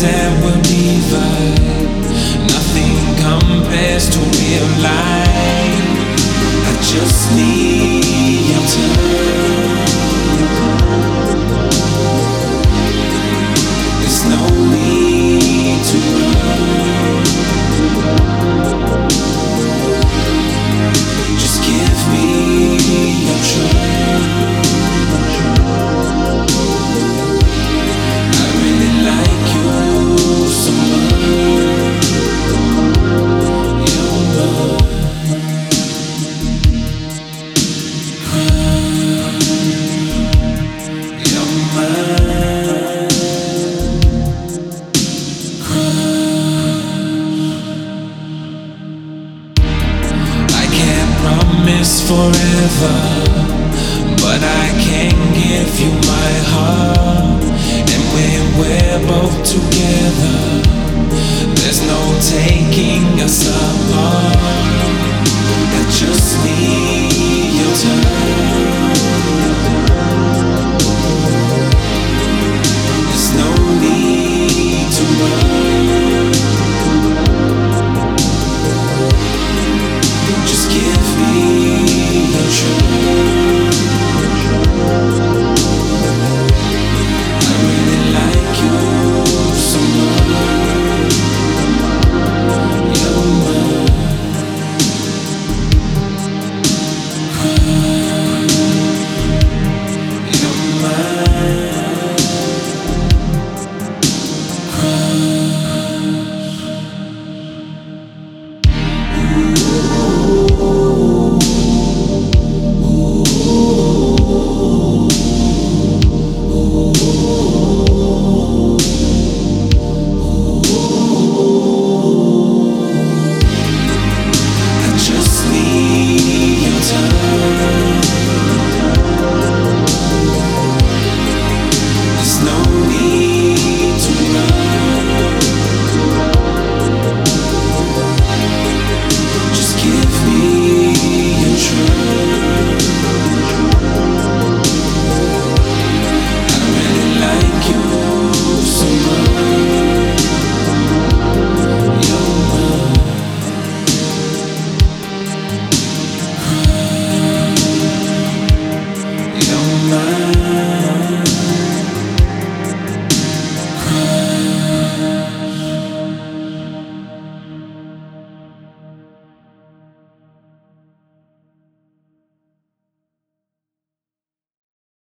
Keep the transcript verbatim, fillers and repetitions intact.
that will divide. Nothing compares to real life. I just need your touch. There's no need to run. Just give me your trust. I really like you so much. You're mine. You're mine. I can't promise forever, but I can give you my heart. And when we're both together, there's no taking us apart. I just need your time.